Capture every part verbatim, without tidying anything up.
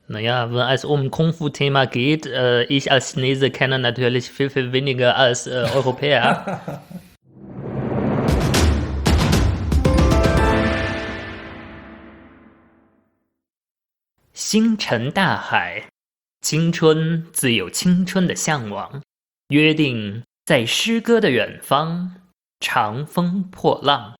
Naja, wenn es um Kung-Fu-Thema geht, äh, ich als Chinese kenne natürlich viel, viel weniger als äh, Europäer. 星辰大海，青春自有青春的向往，约定在诗歌的远方，长风破浪。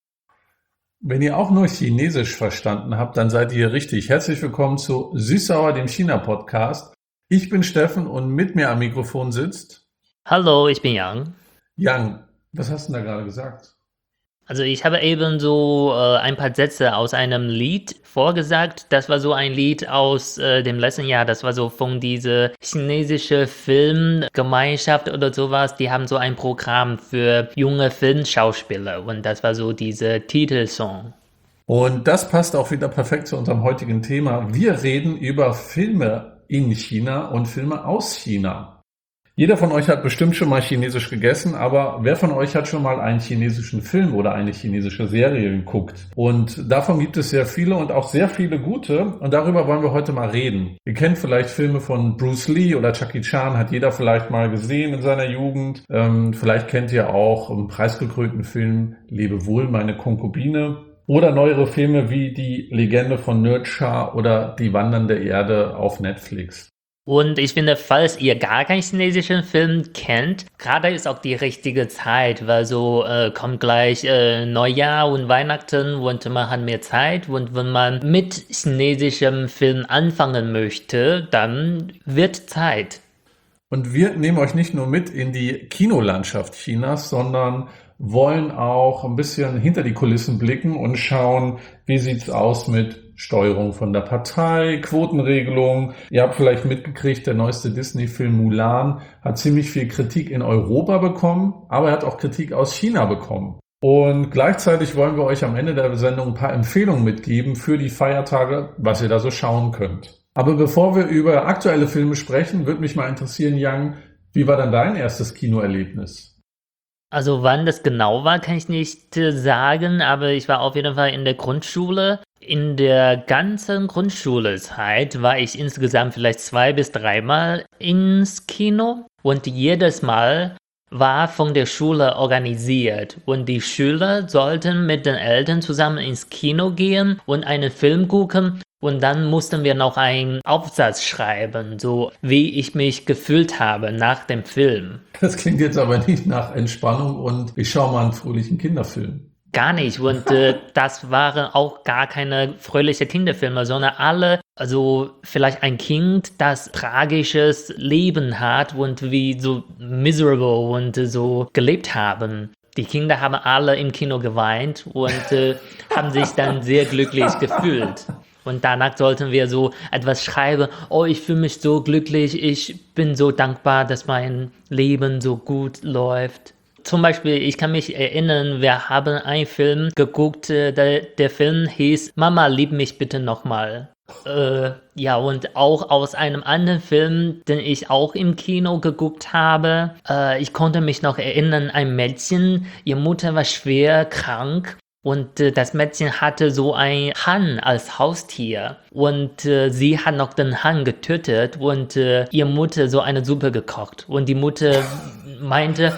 Wenn ihr auch nur Chinesisch verstanden habt, dann seid ihr richtig. Herzlich willkommen zu Süßsauer, dem China-Podcast. Ich bin Steffen und mit mir am Mikrofon sitzt... Hallo, ich bin Yang. Yang, was hast du denn da gerade gesagt? Also ich habe eben so äh, ein paar Sätze aus einem Lied vorgesagt. Das war so ein Lied aus äh, dem letzten Jahr. Das war so von dieser chinesischen Filmgemeinschaft oder sowas. Die haben so ein Programm für junge Filmschauspieler. Und das war so dieser Titelsong. Und das passt auch wieder perfekt zu unserem heutigen Thema. Wir reden über Filme in China und Filme aus China. Jeder von euch hat bestimmt schon mal Chinesisch gegessen, aber wer von euch hat schon mal einen chinesischen Film oder eine chinesische Serie geguckt? Und davon gibt es sehr viele und auch sehr viele gute und darüber wollen wir heute mal reden. Ihr kennt vielleicht Filme von Bruce Lee oder Jackie Chan, hat jeder vielleicht mal gesehen in seiner Jugend. Ähm, vielleicht kennt ihr auch einen preisgekrönten Film Lebe wohl, meine Konkubine. Oder neuere Filme wie Die Legende von Nurcha oder Die wandernde Erde auf Netflix. Und ich finde, falls ihr gar keinen chinesischen Film kennt, gerade ist auch die richtige Zeit, weil so äh, kommt gleich äh, Neujahr und Weihnachten und man hat mehr Zeit. Und wenn man mit chinesischem Film anfangen möchte, dann wird Zeit. Und wir nehmen euch nicht nur mit in die Kinolandschaft Chinas, sondern wollen auch ein bisschen hinter die Kulissen blicken und schauen, wie sieht's aus mit Steuerung von der Partei, Quotenregelung. Ihr habt vielleicht mitgekriegt, der neueste Disney-Film Mulan hat ziemlich viel Kritik in Europa bekommen, aber er hat auch Kritik aus China bekommen. Und gleichzeitig wollen wir euch am Ende der Sendung ein paar Empfehlungen mitgeben für die Feiertage, was ihr da so schauen könnt. Aber bevor wir über aktuelle Filme sprechen, würde mich mal interessieren, Yang, wie war dann dein erstes Kinoerlebnis? Also wann das genau war, kann ich nicht äh, sagen, aber ich war auf jeden Fall in der Grundschule. In der ganzen Grundschulezeit war ich insgesamt vielleicht zwei bis dreimal ins Kino und jedes Mal war von der Schule organisiert und die Schüler sollten mit den Eltern zusammen ins Kino gehen und einen Film gucken. Und dann mussten wir noch einen Aufsatz schreiben, so wie ich mich gefühlt habe nach dem Film. Das klingt jetzt aber nicht nach Entspannung und ich schaue mal einen fröhlichen Kinderfilm. Gar nicht. Und äh, das waren auch gar keine fröhlichen Kinderfilme, sondern alle, also vielleicht ein Kind, das tragisches Leben hat und wie so miserable und äh, so gelebt haben. Die Kinder haben alle im Kino geweint und äh, haben sich dann sehr glücklich gefühlt. Und danach sollten wir so etwas schreiben, oh, ich fühle mich so glücklich, ich bin so dankbar, dass mein Leben so gut läuft. Zum Beispiel, ich kann mich erinnern, wir haben einen Film geguckt, der, der Film hieß Mama, lieb mich bitte nochmal. Äh, ja, und auch aus einem anderen Film, den ich auch im Kino geguckt habe. Äh, ich konnte mich noch erinnern, ein Mädchen, ihre Mutter war schwer krank. Und äh, das Mädchen hatte so ein Hahn als Haustier und äh, sie hat noch den Hahn getötet und äh, ihre Mutter so eine Suppe gekocht. Und die Mutter meinte,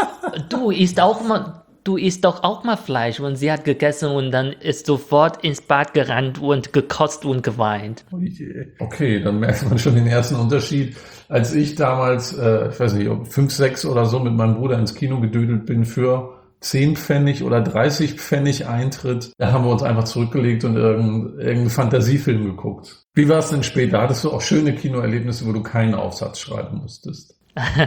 du isst auch mal, du isst doch auch mal Fleisch. Und sie hat gegessen und dann ist sofort ins Bad gerannt und gekotzt und geweint. Okay, dann merkt man schon den ersten Unterschied. Als ich damals, äh, ich weiß nicht, ob fünf, sechs oder so mit meinem Bruder ins Kino gedödelt bin für zehn Pfennig oder dreißig Pfennig Eintritt, da haben wir uns einfach zurückgelegt und irgendeinen irgendein Fantasiefilm geguckt. Wie war es denn später? Hattest du auch schöne Kinoerlebnisse, wo du keinen Aufsatz schreiben musstest?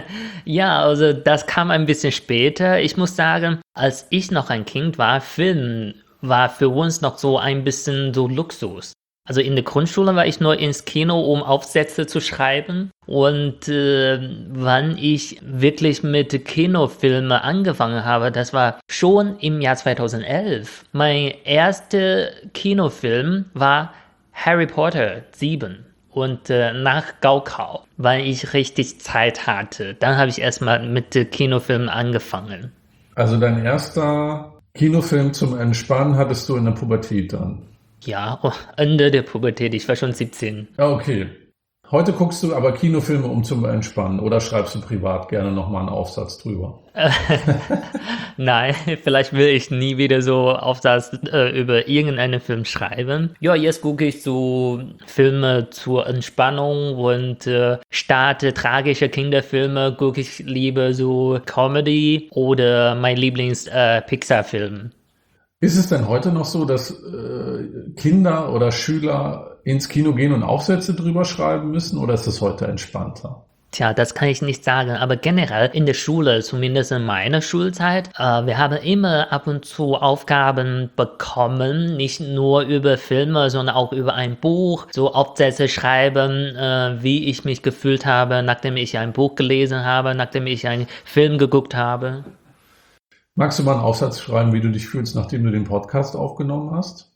Ja, also das kam ein bisschen später. Ich muss sagen, als ich noch ein Kind war, Film war für uns noch so ein bisschen so Luxus. Also in der Grundschule war ich nur ins Kino, um Aufsätze zu schreiben. Und äh, wann ich wirklich mit Kinofilmen angefangen habe, das war schon im Jahr zweitausendelf. Mein erster Kinofilm war Harry Potter sieben. Und äh, nach Gaokao, weil ich richtig Zeit hatte. Dann habe ich erstmal mit äh, Kinofilmen angefangen. Also dein erster Kinofilm zum Entspannen hattest du in der Pubertät dann? Ja, oh, Ende der Pubertät, ich war schon siebzehn. Ja, okay. Heute guckst du aber Kinofilme, um zu entspannen, oder schreibst du privat gerne nochmal einen Aufsatz drüber? Nein, vielleicht will ich nie wieder so Aufsatz äh, über irgendeinen Film schreiben. Ja, jetzt gucke ich so Filme zur Entspannung und äh, statt tragische Kinderfilme gucke ich lieber so Comedy oder mein Lieblings-Pixar-Film. Ist es denn heute noch so, dass äh, Kinder oder Schüler ins Kino gehen und Aufsätze drüber schreiben müssen, oder ist es heute entspannter? Tja, das kann ich nicht sagen, aber generell in der Schule, zumindest in meiner Schulzeit, äh, wir haben immer ab und zu Aufgaben bekommen, nicht nur über Filme, sondern auch über ein Buch, so Aufsätze schreiben, äh, wie ich mich gefühlt habe, nachdem ich ein Buch gelesen habe, nachdem ich einen Film geguckt habe. Magst du mal einen Aufsatz schreiben, wie du dich fühlst, nachdem du den Podcast aufgenommen hast?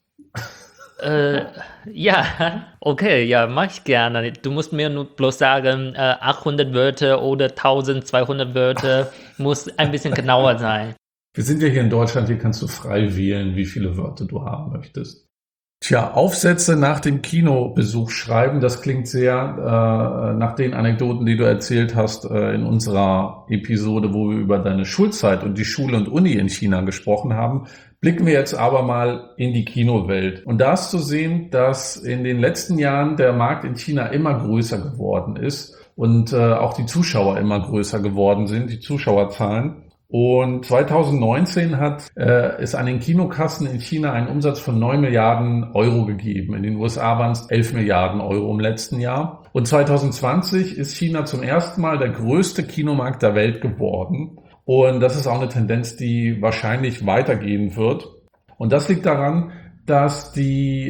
Äh, ja, okay, ja, mach ich gerne. Du musst mir nur bloß sagen, äh, achthundert Wörter oder eintausendzweihundert Wörter, muss ein bisschen genauer sein. Wir sind ja hier in Deutschland, hier kannst du frei wählen, wie viele Wörter du haben möchtest. Tja, Aufsätze nach dem Kinobesuch schreiben, das klingt sehr äh, nach den Anekdoten, die du erzählt hast äh, in unserer Episode, wo wir über deine Schulzeit und die Schule und Uni in China gesprochen haben. Blicken wir jetzt aber mal in die Kinowelt. Und da ist zu sehen, dass in den letzten Jahren der Markt in China immer größer geworden ist und äh, auch die Zuschauer immer größer geworden sind, die Zuschauerzahlen. Und zwanzig neunzehn hat äh, es an den Kinokassen in China einen Umsatz von neun Milliarden Euro gegeben. In den U S A waren es elf Milliarden Euro im letzten Jahr. Und zwanzig zwanzig ist China zum ersten Mal der größte Kinomarkt der Welt geworden. Und das ist auch eine Tendenz, die wahrscheinlich weitergehen wird. Und das liegt daran, dass die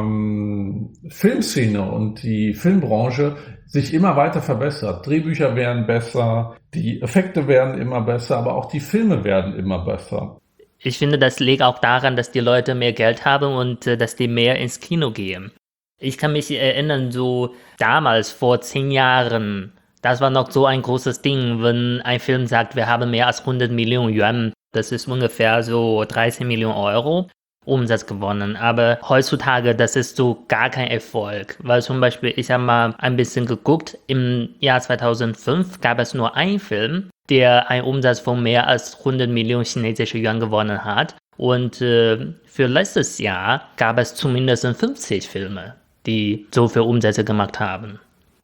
ähm, Filmszene und die Filmbranche sich immer weiter verbessert. Drehbücher werden besser, die Effekte werden immer besser, aber auch die Filme werden immer besser. Ich finde, das liegt auch daran, dass die Leute mehr Geld haben und äh, dass die mehr ins Kino gehen. Ich kann mich erinnern, so damals, vor zehn Jahren, das war noch so ein großes Ding, wenn ein Film sagt, wir haben mehr als hundert Millionen Yuan. Das ist ungefähr so dreizehn Millionen Euro Umsatz gewonnen. Aber heutzutage, das ist so gar kein Erfolg. Weil zum Beispiel, ich habe mal ein bisschen geguckt, im Jahr zweitausendfünf gab es nur einen Film, der einen Umsatz von mehr als hundert Millionen chinesische Yuan gewonnen hat. Und äh, für letztes Jahr gab es zumindest fünfzig Filme, die so viel Umsätze gemacht haben.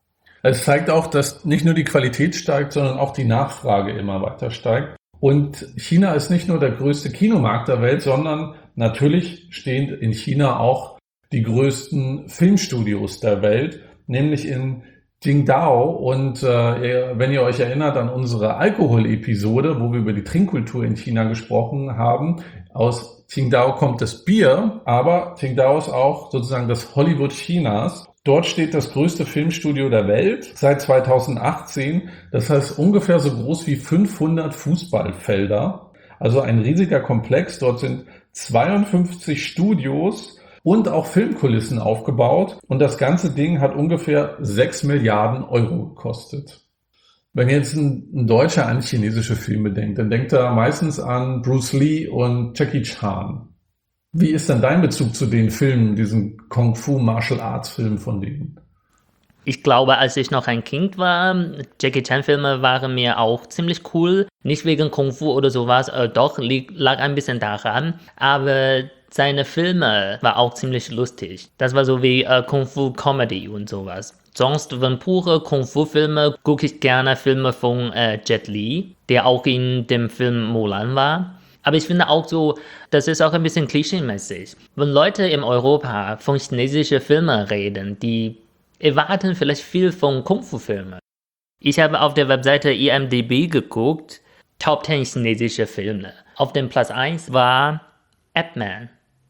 Es zeigt auch, dass nicht nur die Qualität steigt, sondern auch die Nachfrage immer weiter steigt. Und China ist nicht nur der größte Kinomarkt der Welt, sondern natürlich stehen in China auch die größten Filmstudios der Welt, nämlich in Qingdao. Und äh, wenn ihr euch erinnert an unsere Alkohol-Episode, wo wir über die Trinkkultur in China gesprochen haben, aus Qingdao kommt das Bier, aber Qingdao ist auch sozusagen das Hollywood Chinas. Dort steht das größte Filmstudio der Welt seit zweitausendachtzehn. Das heißt ungefähr so groß wie fünfhundert Fußballfelder. Also ein riesiger Komplex. Dort sind zweiundfünfzig Studios und auch Filmkulissen aufgebaut. Und das ganze Ding hat ungefähr sechs Milliarden Euro gekostet. Wenn jetzt ein, ein Deutscher an chinesische Filme denkt, dann denkt er meistens an Bruce Lee und Jackie Chan. Wie ist denn dein Bezug zu den Filmen, diesen Kung-Fu-Martial-Arts-Filmen von denen? Ich glaube, als ich noch ein Kind war, Jackie Chan-Filme waren mir auch ziemlich cool. Nicht wegen Kung-Fu oder sowas, äh, doch, li- lag ein bisschen daran. Aber seine Filme waren auch ziemlich lustig. Das war so wie äh, Kung-Fu-Comedy und sowas. Sonst, wenn pure Kung-Fu-Filme, gucke ich gerne Filme von äh, Jet Li, der auch in dem Film Mulan war. Aber ich finde auch so, das ist auch ein bisschen klischee-mäßig. Wenn Leute in Europa von chinesischen Filmen reden, die erwarten vielleicht viel von Kung-Fu-Filmen. Ich habe auf der Webseite I M D B geguckt, Top zehn chinesische Filme. Auf dem Platz eins war Ip Man.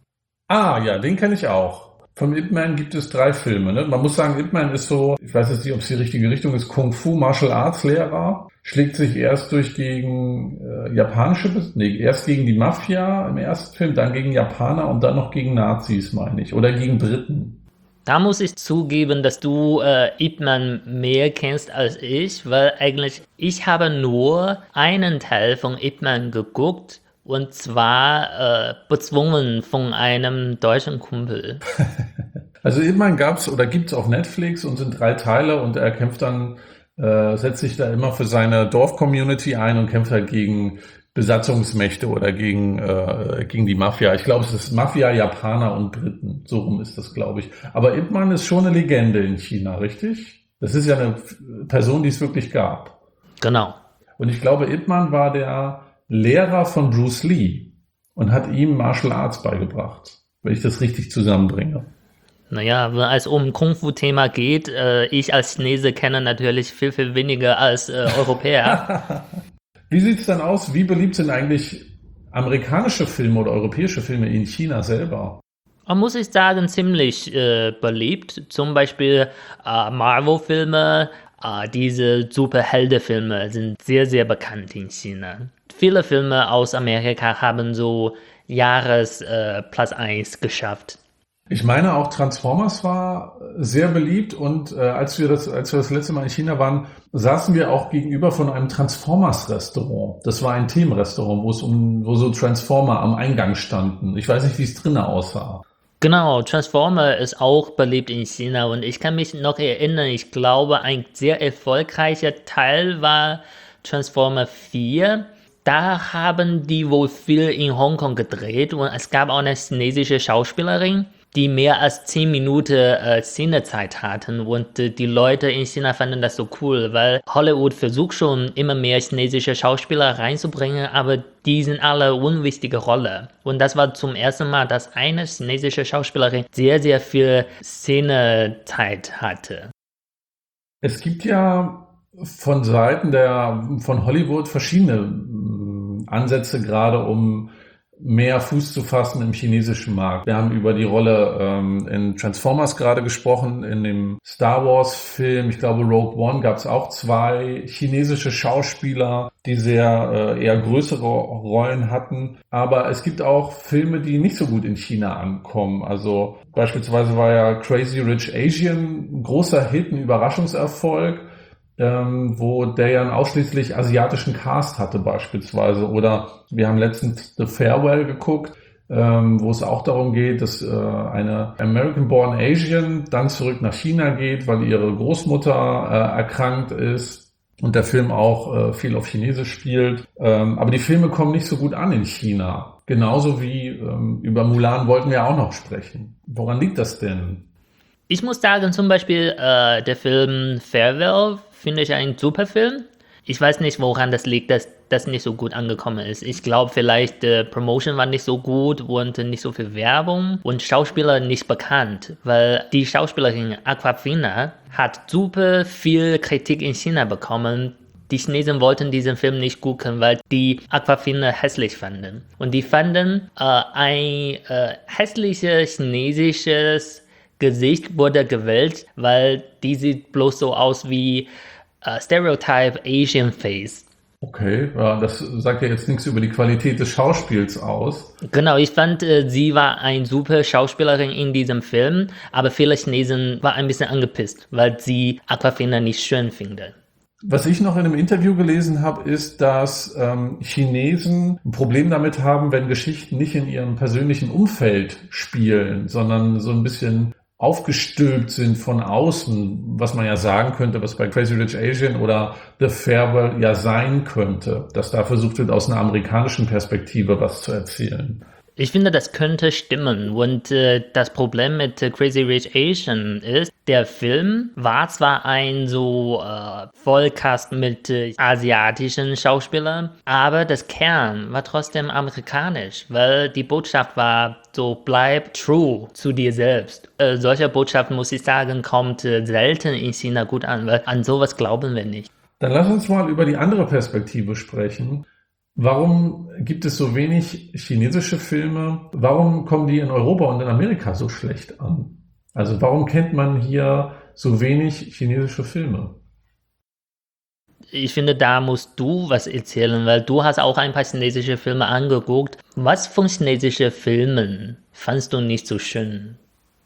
Ah, ja, den kenne ich auch. Von Ip Man gibt es drei Filme. Ne? Man muss sagen, Ip Man ist so, ich weiß jetzt nicht, ob es die richtige Richtung ist, Kung-Fu-Martial-Arts-Lehrer. Schlägt sich erst durch gegen äh, japanische, nee, erst gegen die Mafia im ersten Film, dann gegen Japaner und dann noch gegen Nazis, meine ich. Oder gegen Briten. Da muss ich zugeben, dass du äh, Ip Man mehr kennst als ich, weil eigentlich ich habe nur einen Teil von Ip Man geguckt Und zwar äh, bezwungen von einem deutschen Kumpel. Also Ip Man gab's oder gibt's auf Netflix und sind drei Teile und er kämpft dann, äh, setzt sich da immer für seine Dorf-Community ein und kämpft halt gegen Besatzungsmächte oder gegen, äh, gegen die Mafia. Ich glaube, es ist Mafia, Japaner und Briten. So rum ist das, glaube ich. Aber Ip Man ist schon eine Legende in China, richtig? Das ist ja eine Person, die es wirklich gab. Genau. Und ich glaube, Ip Man war der Lehrer von Bruce Lee und hat ihm Martial Arts beigebracht, wenn ich das richtig zusammenbringe. Naja, wenn es um Kung-Fu-Thema geht, äh, ich als Chinese kenne natürlich viel, viel weniger als äh, Europäer. Wie sieht's dann aus? Wie beliebt sind eigentlich amerikanische Filme oder europäische Filme in China selber? Man muss ich sagen, ziemlich äh, beliebt. Zum Beispiel äh, Marvel-Filme, äh, diese Superhelden-Filme sind sehr, sehr bekannt in China. Viele Filme aus Amerika haben so Jahres äh, Platz eins geschafft. Ich meine, auch Transformers war sehr beliebt und äh, als wir das, als wir das letzte Mal in China waren, saßen wir auch gegenüber von einem Transformers-Restaurant. Das war ein Themenrestaurant, wo es um, wo so Transformer am Eingang standen. Ich weiß nicht, wie es drinnen aussah. Genau, Transformer ist auch beliebt in China und ich kann mich noch erinnern, ich glaube, ein sehr erfolgreicher Teil war Transformer vier. Da haben die wohl viel in Hongkong gedreht und es gab auch eine chinesische Schauspielerin, die mehr als zehn Minuten äh, Szenezeit hatten und äh, die Leute in China fanden das so cool, weil Hollywood versucht schon immer mehr chinesische Schauspieler reinzubringen, aber die sind alle unwichtige Rolle. Und das war zum ersten Mal, dass eine chinesische Schauspielerin sehr, sehr viel Szenezeit hatte. Es gibt ja von Seiten der, von Hollywood verschiedene äh, Ansätze, gerade um mehr Fuß zu fassen im chinesischen Markt. Wir haben über die Rolle ähm, in Transformers gerade gesprochen, in dem Star Wars Film, ich glaube Rogue One, gab es auch zwei chinesische Schauspieler, die sehr äh, eher größere Rollen hatten. Aber es gibt auch Filme, die nicht so gut in China ankommen. Also beispielsweise war ja Crazy Rich Asian ein großer Hit, ein Überraschungserfolg. Ähm, wo der ja einen ausschließlich asiatischen Cast hatte beispielsweise. Oder wir haben letztens The Farewell geguckt, ähm, wo es auch darum geht, dass äh, eine American-born Asian dann zurück nach China geht, weil ihre Großmutter äh, erkrankt ist und der Film auch äh, viel auf Chinesisch spielt. Ähm, aber die Filme kommen nicht so gut an in China. Genauso wie ähm, über Mulan wollten wir auch noch sprechen. Woran liegt das denn? Ich muss sagen, zum Beispiel äh, der Film Farewell finde ich ein super Film. Ich weiß nicht, woran das liegt, dass das nicht so gut angekommen ist. Ich glaube, vielleicht die Promotion war nicht so gut und nicht so viel Werbung und Schauspieler nicht bekannt, weil die Schauspielerin Awkwafina hat super viel Kritik in China bekommen. Die Chinesen wollten diesen Film nicht gucken, weil die Awkwafina hässlich fanden. Und die fanden, äh, ein äh, hässliches chinesisches Gesicht wurde gewählt, weil die sieht bloß so aus wie uh, Stereotype Asian Face. Okay, ja, das sagt ja jetzt nichts über die Qualität des Schauspiels aus. Genau, ich fand, äh, sie war eine super Schauspielerin in diesem Film, aber viele Chinesen waren ein bisschen angepisst, weil sie Awkwafina nicht schön finden. Was ich noch in einem Interview gelesen habe, ist, dass ähm, Chinesen ein Problem damit haben, wenn Geschichten nicht in ihrem persönlichen Umfeld spielen, sondern so ein bisschen aufgestülpt sind von außen, was man ja sagen könnte, was bei Crazy Rich Asian oder The Farewell ja sein könnte, dass da versucht wird, aus einer amerikanischen Perspektive was zu erzählen. Ich finde, das könnte stimmen. Und äh, das Problem mit äh, Crazy Rich Asian ist, der Film war zwar ein so äh, Vollcast mit äh, asiatischen Schauspielern, aber das Kern war trotzdem amerikanisch, weil die Botschaft war so, bleib true zu dir selbst. Äh, solche Botschaft, muss ich sagen, kommt äh, selten in China gut an, weil an sowas glauben wir nicht. Dann lass uns mal über die andere Perspektive sprechen. Warum gibt es so wenig chinesische Filme? Warum kommen die in Europa und in Amerika so schlecht an? Also warum kennt man hier so wenig chinesische Filme? Ich finde, da musst du was erzählen, weil du hast auch ein paar chinesische Filme angeguckt. Was von chinesischen Filmen fandst du nicht so schön?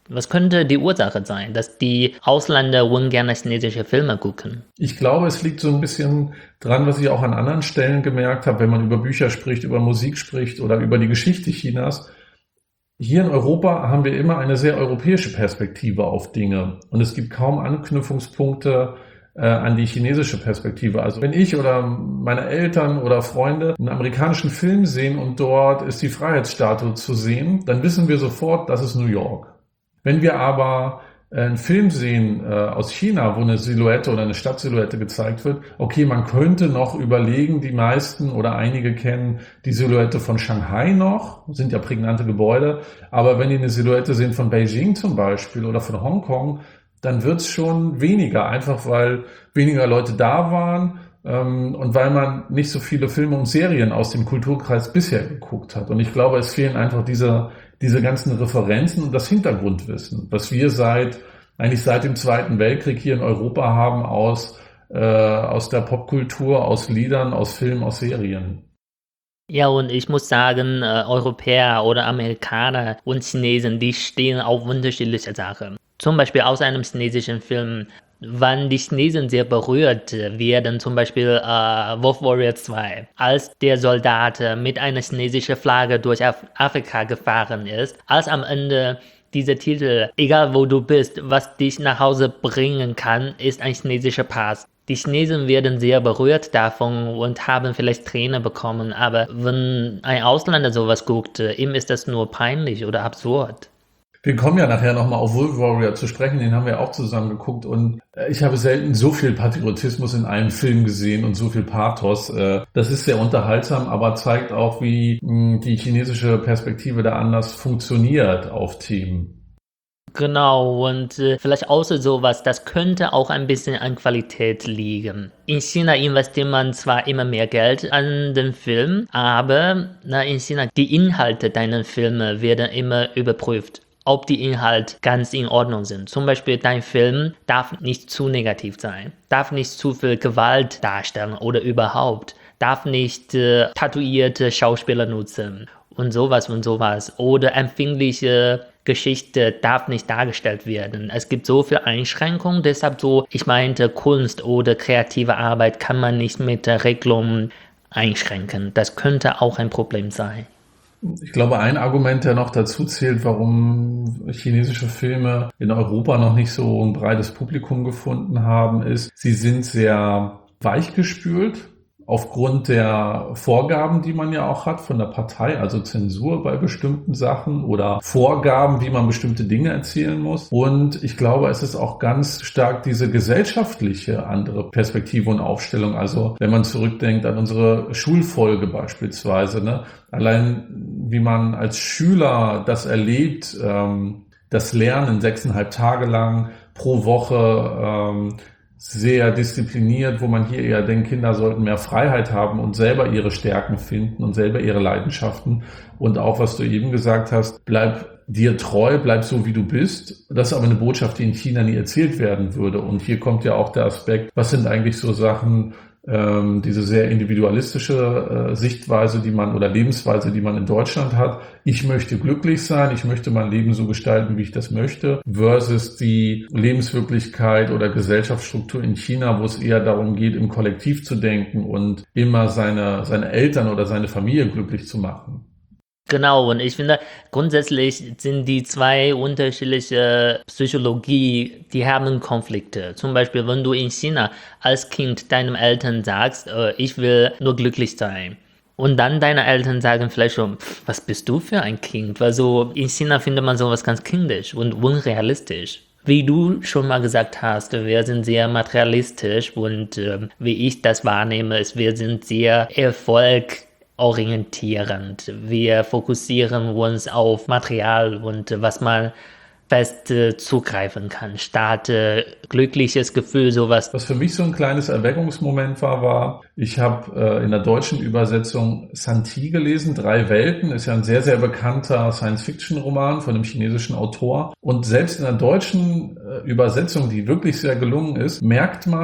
Was könnte die Ursache sein, dass die Ausländer ungern chinesische Filme gucken? Ich glaube, es liegt so ein bisschen dran, was ich auch an anderen Stellen gemerkt habe, wenn man über Bücher spricht, über Musik spricht oder über die Geschichte Chinas. Hier in Europa haben wir immer eine sehr europäische Perspektive auf Dinge und es gibt kaum Anknüpfungspunkte äh, an die chinesische Perspektive. Also wenn ich oder meine Eltern oder Freunde einen amerikanischen Film sehen und dort ist die Freiheitsstatue zu sehen, dann wissen wir sofort, das ist New York. Wenn wir aber einen Film sehen äh, aus China, wo eine Silhouette oder eine Stadtsilhouette gezeigt wird, okay, man könnte noch überlegen, die meisten oder einige kennen die Silhouette von Shanghai noch, sind ja prägnante Gebäude, aber wenn die eine Silhouette sehen von Beijing zum Beispiel oder von Hongkong, dann wird es schon weniger, einfach weil weniger Leute da waren ähm, und weil man nicht so viele Filme und Serien aus dem Kulturkreis bisher geguckt hat. Und ich glaube, es fehlen einfach diese diese ganzen Referenzen und das Hintergrundwissen, was wir seit eigentlich seit dem Zweiten Weltkrieg hier in Europa haben aus äh, aus der Popkultur, aus Liedern, aus Filmen, aus Serien. Ja, und ich muss sagen, äh, Europäer oder Amerikaner und Chinesen, die stehen auf unterschiedliche Sachen. Zum Beispiel aus einem chinesischen Film, wann die Chinesen sehr berührt werden, zum Beispiel äh, Wolf Warrior zwei, als der Soldat mit einer chinesischen Flagge durch Af- Afrika gefahren ist, als am Ende dieser Titel, egal wo du bist, was dich nach Hause bringen kann, ist ein chinesischer Pass. Die Chinesen werden sehr berührt davon und haben vielleicht Tränen bekommen, aber wenn ein Ausländer sowas guckt, ihm ist das nur peinlich oder absurd. Wir kommen ja nachher nochmal auf Wolf Warrior zu sprechen, den haben wir auch zusammen geguckt und ich habe selten so viel Patriotismus in einem Film gesehen und so viel Pathos. Das ist sehr unterhaltsam, aber zeigt auch, wie die chinesische Perspektive da anders funktioniert auf Themen. Genau, und äh, vielleicht außer sowas, das könnte auch ein bisschen an Qualität liegen. In China investiert man zwar immer mehr Geld an den Film, aber na, in China, die Inhalte deiner Filme werden immer überprüft, ob die Inhalte ganz in Ordnung sind. Zum Beispiel, dein Film darf nicht zu negativ sein, darf nicht zu viel Gewalt darstellen oder überhaupt, darf nicht äh, tatuierte Schauspieler nutzen und sowas und sowas. Oder empfindliche Geschichte darf nicht dargestellt werden. Es gibt so viele Einschränkungen, deshalb so, ich meinte, Kunst oder kreative Arbeit kann man nicht mit der Regelung einschränken. Das könnte auch ein Problem sein. Ich glaube, ein Argument, der noch dazu zählt, warum chinesische Filme in Europa noch nicht so ein breites Publikum gefunden haben, ist, sie sind sehr weichgespült aufgrund der Vorgaben, die man ja auch hat von der Partei, also Zensur bei bestimmten Sachen oder Vorgaben, wie man bestimmte Dinge erzählen muss. Und ich glaube, es ist auch ganz stark diese gesellschaftliche andere Perspektive und Aufstellung. Also wenn man zurückdenkt an unsere Schulfolge beispielsweise, ne? Allein wie man als Schüler das erlebt, ähm, das Lernen sechseinhalb Tage lang pro Woche, ähm, sehr diszipliniert, wo man hier eher denkt, Kinder sollten mehr Freiheit haben und selber ihre Stärken finden und selber ihre Leidenschaften. Und auch, was du eben gesagt hast, bleib dir treu, bleib so, wie du bist. Das ist aber eine Botschaft, die in China nie erzählt werden würde. Und hier kommt ja auch der Aspekt, was sind eigentlich so Sachen, ähm, diese sehr individualistische äh, Sichtweise, die man oder Lebensweise, die man in Deutschland hat. Ich möchte glücklich sein, ich möchte mein Leben so gestalten, wie ich das möchte, versus die Lebenswirklichkeit oder Gesellschaftsstruktur in China, wo es eher darum geht, im Kollektiv zu denken und immer seine, seine Eltern oder seine Familie glücklich zu machen. Genau, und ich finde, grundsätzlich sind die zwei unterschiedliche Psychologie, die haben Konflikte. Zum Beispiel, wenn du in China als Kind deinen Eltern sagst, äh, ich will nur glücklich sein. Und dann deine Eltern sagen vielleicht schon, pff, was bist du für ein Kind? Weil so in China findet man sowas ganz kindisch und unrealistisch. Wie du schon mal gesagt hast, wir sind sehr materialistisch und äh, wie ich das wahrnehme, ist, wir sind sehr Erfolg orientierend. Wir fokussieren uns auf Material und was man fest äh, zugreifen kann, statt äh, glückliches Gefühl, sowas. Was für mich so ein kleines Erweckungsmoment war, war, ich habe äh, in der deutschen Übersetzung Santi gelesen, Drei Welten, ist ja ein sehr, sehr bekannter Science-Fiction-Roman von einem chinesischen Autor. Und selbst in der deutschen äh, Übersetzung, die wirklich sehr gelungen ist, merkt man,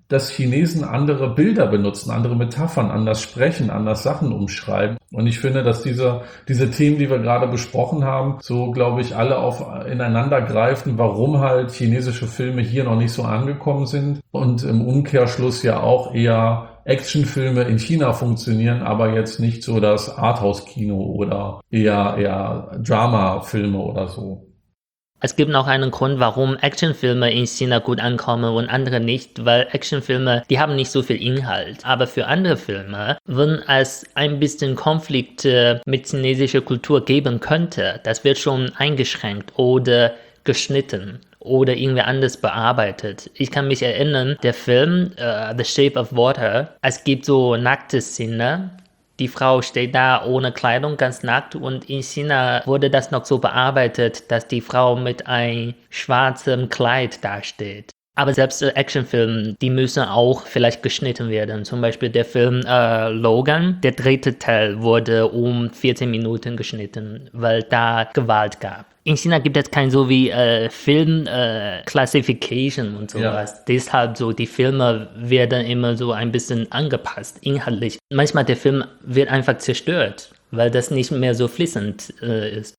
dass Chinesen andere Bilder benutzen, andere Metaphern, anders sprechen, anders Sachen umschreiben. Und ich finde, dass diese, diese Themen, die wir gerade besprochen haben, so, glaube ich, alle auf ineinander greifen, warum halt chinesische Filme hier noch nicht so angekommen sind und im Umkehrschluss ja auch eher Actionfilme in China funktionieren, aber jetzt nicht so das Arthouse-Kino oder eher, eher Drama-Filme oder so. Es gibt noch einen Grund, warum Actionfilme in China gut ankommen und andere nicht, weil Actionfilme, die haben nicht so viel Inhalt. Aber für andere Filme, wenn es ein bisschen Konflikte mit chinesischer Kultur geben könnte, das wird schon eingeschränkt oder geschnitten oder irgendwie anders bearbeitet. Ich kann mich erinnern, der Film uh, The Shape of Water, es gibt so nackte Szenen. Die Frau steht da ohne Kleidung, ganz nackt, und in China wurde das noch so bearbeitet, dass die Frau mit einem schwarzen Kleid dasteht. Aber selbst äh, Actionfilme, die müssen auch vielleicht geschnitten werden. Zum Beispiel der Film äh, Logan, der dritte Teil wurde um vierzehn Minuten geschnitten, weil da Gewalt gab. In China gibt es kein so wie äh, Film äh, Classification und sowas. Ja. Deshalb so, die Filme werden immer so ein bisschen angepasst, inhaltlich. Manchmal der Film wird einfach zerstört, weil das nicht mehr so fließend äh, ist.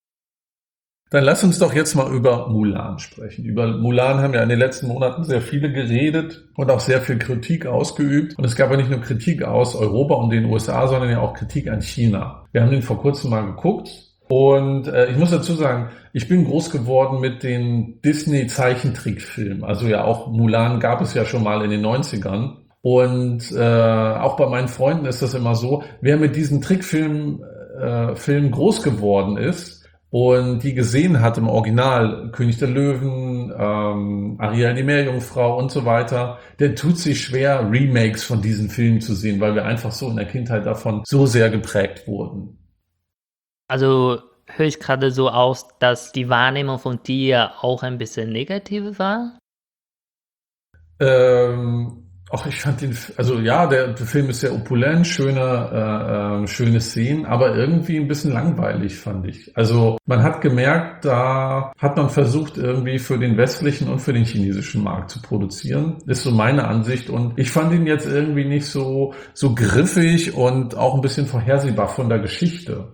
Dann lass uns doch jetzt mal über Mulan sprechen. Über Mulan haben ja in den letzten Monaten sehr viele geredet und auch sehr viel Kritik ausgeübt. Und es gab ja nicht nur Kritik aus Europa und den U S A, sondern ja auch Kritik an China. Wir haben den vor kurzem mal geguckt. Und äh, ich muss dazu sagen, ich bin groß geworden mit den Disney-Zeichentrickfilmen. Also ja, auch Mulan gab es ja schon mal in den neunzigern. Und äh, auch bei meinen Freunden ist das immer so, wer mit diesen Trickfilmen äh, Filmen groß geworden ist und die gesehen hat im Original, König der Löwen, ähm, Ariel die Meerjungfrau und so weiter, der tut sich schwer, Remakes von diesen Filmen zu sehen, weil wir einfach so in der Kindheit davon so sehr geprägt wurden. Also höre ich gerade so aus, dass die Wahrnehmung von dir auch ein bisschen negativ war? Ähm, ach, ich fand den, also ja, der, der Film ist sehr opulent, schöne, äh, schöne Szenen, aber irgendwie ein bisschen langweilig, fand ich. Also man hat gemerkt, da hat man versucht, irgendwie für den westlichen und für den chinesischen Markt zu produzieren. Ist so meine Ansicht. Und ich fand ihn jetzt irgendwie nicht so, so griffig und auch ein bisschen vorhersehbar von der Geschichte.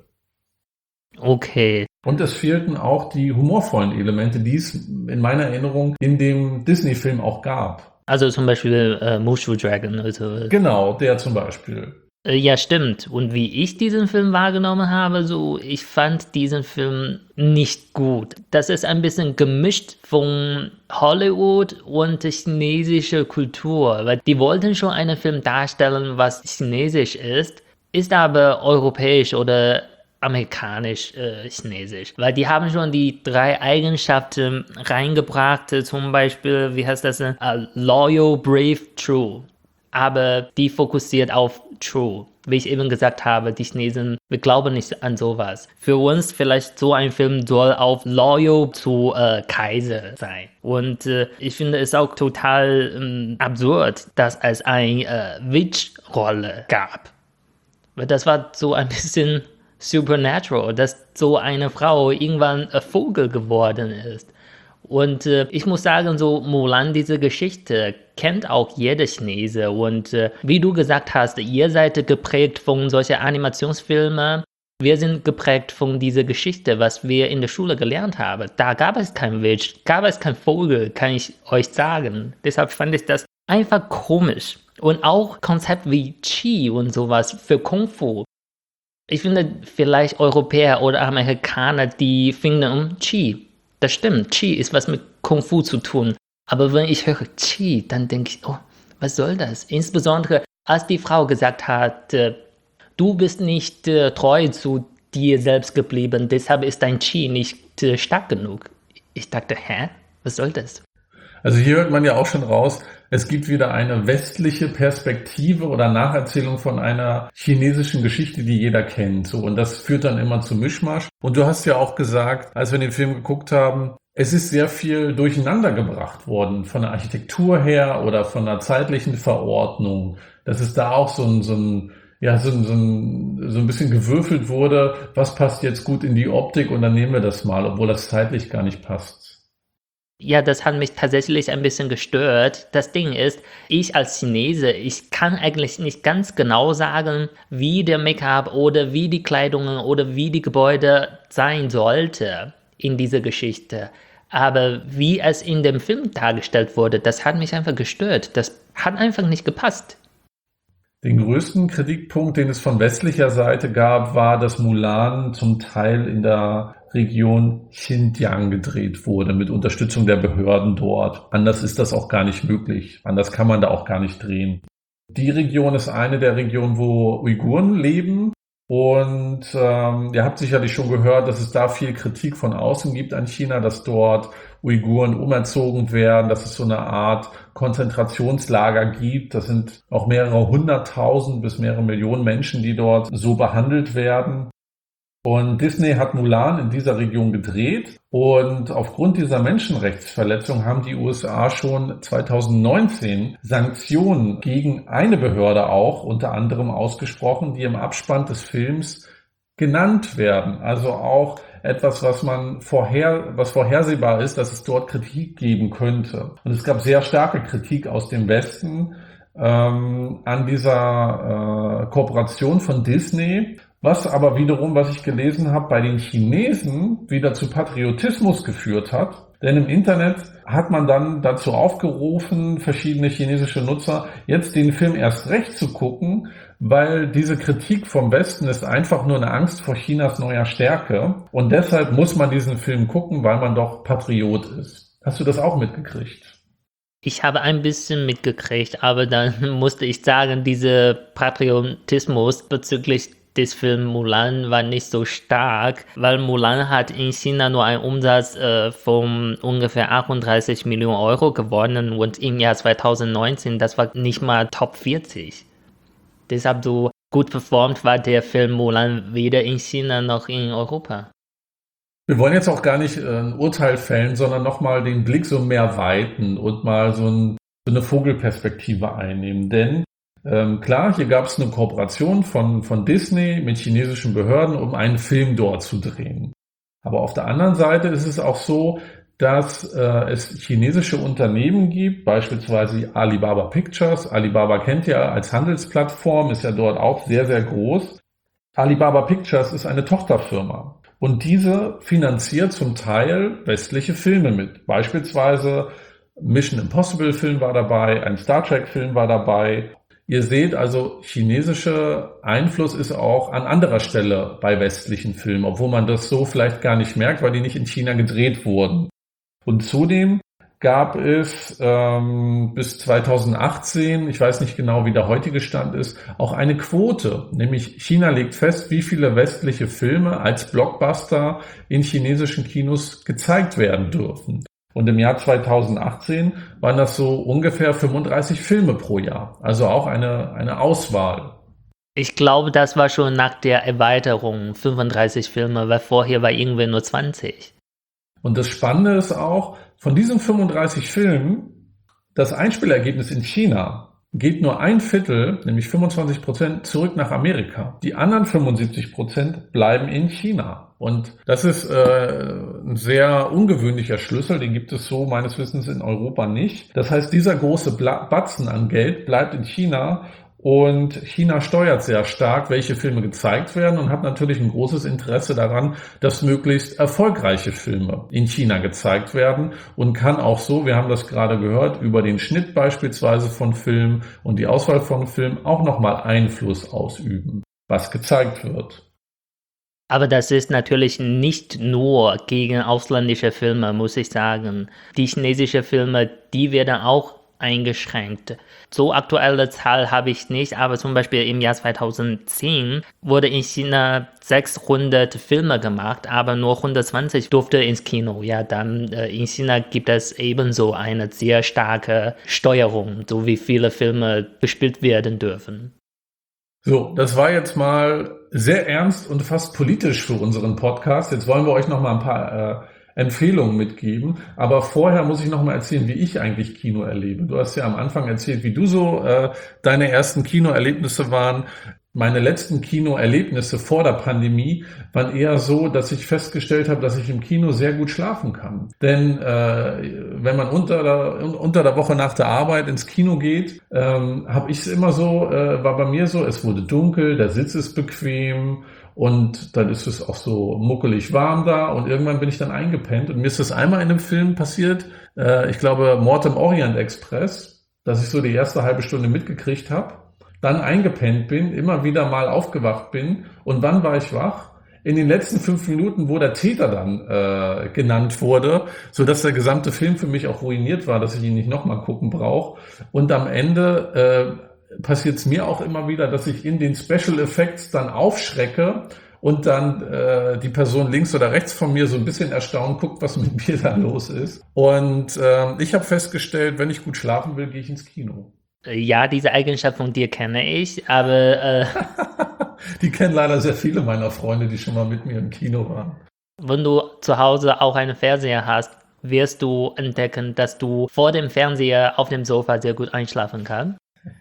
Okay. Und es fehlten auch die humorvollen Elemente, die es in meiner Erinnerung in dem Disney-Film auch gab. Also zum Beispiel äh, Mushu Dragon oder so. Genau, der zum Beispiel. Äh, ja, stimmt. Und wie ich diesen Film wahrgenommen habe, so, ich fand diesen Film nicht gut. Das ist ein bisschen gemischt von Hollywood und chinesischer Kultur, weil die wollten schon einen Film darstellen, was chinesisch ist, ist aber europäisch oder amerikanisch-chinesisch, äh, weil die haben schon die drei Eigenschaften reingebracht, äh, zum Beispiel, wie heißt das denn? Uh, loyal, brave, true. Aber die fokussiert auf true. Wie ich eben gesagt habe, die Chinesen, wir glauben nicht an sowas. Für uns vielleicht so ein Film soll auf loyal zu äh, Kaiser sein. Und äh, ich finde es auch total ähm, absurd, dass es eine äh, Witch-Rolle gab. Das war so ein bisschen Supernatural, dass so eine Frau irgendwann ein Vogel geworden ist. Und äh, ich muss sagen, so Mulan, diese Geschichte kennt auch jeder Chinese. Und äh, wie du gesagt hast, ihr seid geprägt von solchen Animationsfilmen. Wir sind geprägt von dieser Geschichte, was wir in der Schule gelernt haben. Da gab es kein Witch, gab es kein Vogel, kann ich euch sagen. Deshalb fand ich das einfach komisch. Und auch Konzept wie Qi und sowas für Kung Fu. Ich finde, vielleicht Europäer oder Amerikaner, die finden, Qi, das stimmt, Qi ist was mit Kung Fu zu tun. Aber wenn ich höre Qi, dann denke ich, oh, was soll das? Insbesondere, als die Frau gesagt hat, äh, du bist nicht äh, treu zu dir selbst geblieben, deshalb ist dein Qi nicht äh, stark genug. Ich dachte, hä? Was soll das? Also hier hört man ja auch schon raus, es gibt wieder eine westliche Perspektive oder Nacherzählung von einer chinesischen Geschichte, die jeder kennt. So, und das führt dann immer zu Mischmasch. Und du hast ja auch gesagt, als wir den Film geguckt haben, es ist sehr viel durcheinander gebracht worden, von der Architektur her oder von der zeitlichen Verordnung. Dass es da auch so ein, so ein ja, so, so, ein, so ein bisschen gewürfelt wurde, was passt jetzt gut in die Optik und dann nehmen wir das mal, obwohl das zeitlich gar nicht passt. Ja, das hat mich tatsächlich ein bisschen gestört. Das Ding ist, ich als Chinese, ich kann eigentlich nicht ganz genau sagen, wie der Make-up oder wie die Kleidung oder wie die Gebäude sein sollte in dieser Geschichte. Aber wie es in dem Film dargestellt wurde, das hat mich einfach gestört. Das hat einfach nicht gepasst. Den größten Kritikpunkt, den es von westlicher Seite gab, war, dass Mulan zum Teil in der Region Xinjiang gedreht wurde, mit Unterstützung der Behörden dort. Anders ist das auch gar nicht möglich. Anders kann man da auch gar nicht drehen. Die Region ist eine der Regionen, wo Uiguren leben. Und ähm, ihr habt sicherlich schon gehört, dass es da viel Kritik von außen gibt an China, dass dort Uiguren umerzogen werden, dass es so eine Art Konzentrationslager gibt. Das sind auch mehrere hunderttausend bis mehrere Millionen Menschen, die dort so behandelt werden. Und Disney hat Mulan in dieser Region gedreht und aufgrund dieser Menschenrechtsverletzung haben die U S A schon zweitausendneunzehn Sanktionen gegen eine Behörde auch unter anderem ausgesprochen, die im Abspann des Films genannt werden. Also auch etwas, was man vorher, was vorhersehbar ist, dass es dort Kritik geben könnte. Und es gab sehr starke Kritik aus dem Westen ähm, an dieser äh, Kooperation von Disney. Was aber wiederum, was ich gelesen habe, bei den Chinesen wieder zu Patriotismus geführt hat. Denn im Internet hat man dann dazu aufgerufen, verschiedene chinesische Nutzer, jetzt den Film erst recht zu gucken, weil diese Kritik vom Westen ist einfach nur eine Angst vor Chinas neuer Stärke. Und deshalb muss man diesen Film gucken, weil man doch Patriot ist. Hast du das auch mitgekriegt? Ich habe ein bisschen mitgekriegt, aber dann musste ich sagen, dieser Patriotismus bezüglich des Films Mulan war nicht so stark, weil Mulan hat in China nur einen Umsatz äh, von ungefähr achtunddreißig Millionen Euro gewonnen und im Jahr zweitausendneunzehn, das war nicht mal Top vierzig. Deshalb so gut performt war der Film Mulan weder in China noch in Europa. Wir wollen jetzt auch gar nicht äh, ein Urteil fällen, sondern nochmal den Blick so mehr weiten und mal so, ein, so eine Vogelperspektive einnehmen, denn Ähm, klar, hier gab es eine Kooperation von, von Disney mit chinesischen Behörden, um einen Film dort zu drehen. Aber auf der anderen Seite ist es auch so, dass äh, es chinesische Unternehmen gibt, beispielsweise Alibaba Pictures. Alibaba kennt ihr als Handelsplattform, ist ja dort auch sehr, sehr groß. Alibaba Pictures ist eine Tochterfirma und diese finanziert zum Teil westliche Filme mit. Beispielsweise Mission Impossible Film war dabei, ein Star Trek Film war dabei. Ihr seht also, chinesischer Einfluss ist auch an anderer Stelle bei westlichen Filmen, obwohl man das so vielleicht gar nicht merkt, weil die nicht in China gedreht wurden. Und zudem gab es ähm, bis zweitausendachtzehn, ich weiß nicht genau, wie der heutige Stand ist, auch eine Quote. Nämlich China legt fest, wie viele westliche Filme als Blockbuster in chinesischen Kinos gezeigt werden dürfen. Und im Jahr zweitausendachtzehn waren das so ungefähr fünfunddreißig Filme pro Jahr. Also auch eine, eine Auswahl. Ich glaube, das war schon nach der Erweiterung fünfunddreißig Filme, weil vorher war irgendwie nur zwanzig. Und das Spannende ist auch, von diesen fünfunddreißig Filmen, das Einspielergebnis in China geht nur ein Viertel, nämlich fünfundzwanzig Prozent, zurück nach Amerika. Die anderen fünfundsiebzig Prozent bleiben in China. Und das ist äh, ein sehr ungewöhnlicher Schlüssel, den gibt es so meines Wissens in Europa nicht. Das heißt, dieser große Batzen an Geld bleibt in China und China steuert sehr stark, welche Filme gezeigt werden und hat natürlich ein großes Interesse daran, dass möglichst erfolgreiche Filme in China gezeigt werden und kann auch so, wir haben das gerade gehört, über den Schnitt beispielsweise von Filmen und die Auswahl von Filmen auch nochmal Einfluss ausüben, was gezeigt wird. Aber das ist natürlich nicht nur gegen ausländische Filme, muss ich sagen. Die chinesischen Filme, die werden auch eingeschränkt. So aktuelle Zahl habe ich nicht, aber zum Beispiel im Jahr zweitausendzehn wurde in China sechshundert Filme gemacht, aber nur hundertzwanzig durfte ins Kino. Ja, dann äh, in China gibt es ebenso eine sehr starke Steuerung, so wie viele Filme gespielt werden dürfen. So, das war jetzt mal sehr ernst und fast politisch für unseren Podcast. Jetzt wollen wir euch noch mal ein paar äh, Empfehlungen mitgeben. Aber vorher muss ich noch mal erzählen, wie ich eigentlich Kino erlebe. Du hast ja am Anfang erzählt, wie du so äh, deine ersten Kinoerlebnisse waren. Meine letzten Kinoerlebnisse vor der Pandemie waren eher so, dass ich festgestellt habe, dass ich im Kino sehr gut schlafen kann. Denn äh, wenn man unter der, unter der Woche nach der Arbeit ins Kino geht, ähm, habe ich es immer so, äh, war bei mir so, es wurde dunkel, der Sitz ist bequem und dann ist es auch so muckelig warm da und irgendwann bin ich dann eingepennt. Und mir ist das einmal in einem Film passiert, äh, ich glaube Mord im Orient Express, dass ich so die erste halbe Stunde mitgekriegt habe, dann eingepennt bin, immer wieder mal aufgewacht bin. Und wann war ich wach? In den letzten fünf Minuten, wo der Täter dann äh, genannt wurde, so dass der gesamte Film für mich auch ruiniert war, dass ich ihn nicht nochmal gucken brauche. Und am Ende äh, passiert es mir auch immer wieder, dass ich in den Special Effects dann aufschrecke und dann äh, die Person links oder rechts von mir so ein bisschen erstaunt guckt, was mit mir da los ist. Und äh, ich habe festgestellt, wenn ich gut schlafen will, gehe ich ins Kino. Ja, diese Eigenschaft von dir kenne ich, aber äh, die kennen leider sehr viele meiner Freunde, die schon mal mit mir im Kino waren. Wenn du zu Hause auch einen Fernseher hast, wirst du entdecken, dass du vor dem Fernseher auf dem Sofa sehr gut einschlafen kannst.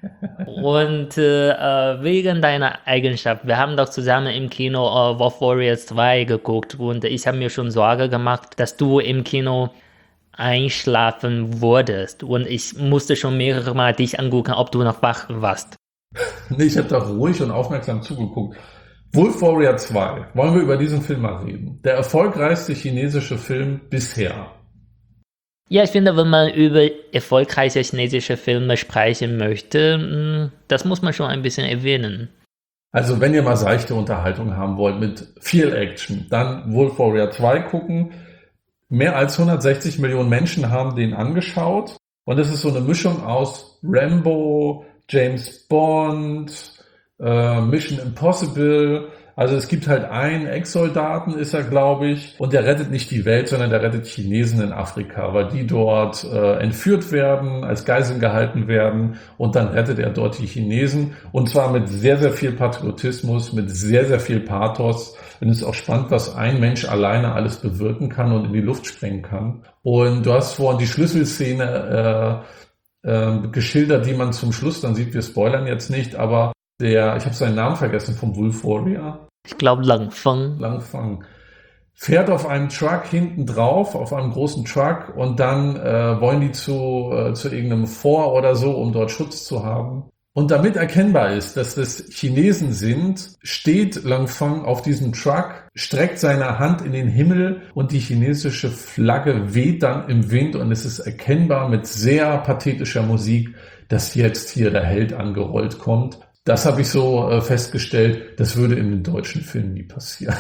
Und äh, wegen deiner Eigenschaft, wir haben doch zusammen im Kino äh, Wolf Warriors zwei geguckt und ich habe mir schon Sorge gemacht, dass du im Kino einschlafen wurdest und ich musste schon mehrere Mal dich angucken, ob du noch wach warst. Nee, ich habe da ruhig und aufmerksam zugeguckt. Wolf Warrior zwei, wollen wir über diesen Film mal reden? Der erfolgreichste chinesische Film bisher. Ja, ich finde, wenn man über erfolgreiche chinesische Filme sprechen möchte, das muss man schon ein bisschen erwähnen. Also wenn ihr mal seichte Unterhaltung haben wollt mit viel Action, dann Wolf Warrior zwei gucken. Mehr als hundertsechzig Millionen Menschen haben den angeschaut und es ist so eine Mischung aus Rambo, James Bond, äh, Mission Impossible. Also es gibt halt einen Ex-Soldaten, ist er, glaube ich, und der rettet nicht die Welt, sondern der rettet Chinesen in Afrika, weil die dort äh, entführt werden, als Geiseln gehalten werden und dann rettet er dort die Chinesen und zwar mit sehr, sehr viel Patriotismus, mit sehr, sehr viel Pathos. Und es ist auch spannend, was ein Mensch alleine alles bewirken kann und in die Luft sprengen kann. Und du hast vorhin die Schlüsselszene äh, äh, geschildert, die man zum Schluss dann sieht. Wir spoilern jetzt nicht, aber der, ich habe seinen Namen vergessen, vom Wolf Warrior. Ich glaube Lang Feng. Lang Feng. Fährt auf einem Truck hinten drauf, auf einem großen Truck und dann äh, wollen die zu, äh, zu irgendeinem Fort oder so, um dort Schutz zu haben. Und damit erkennbar ist, dass das Chinesen sind, steht Lang Feng auf diesem Truck, streckt seine Hand in den Himmel und die chinesische Flagge weht dann im Wind und es ist erkennbar mit sehr pathetischer Musik, dass jetzt hier der Held angerollt kommt. Das habe ich so äh, festgestellt, das würde in den deutschen Filmen nie passieren.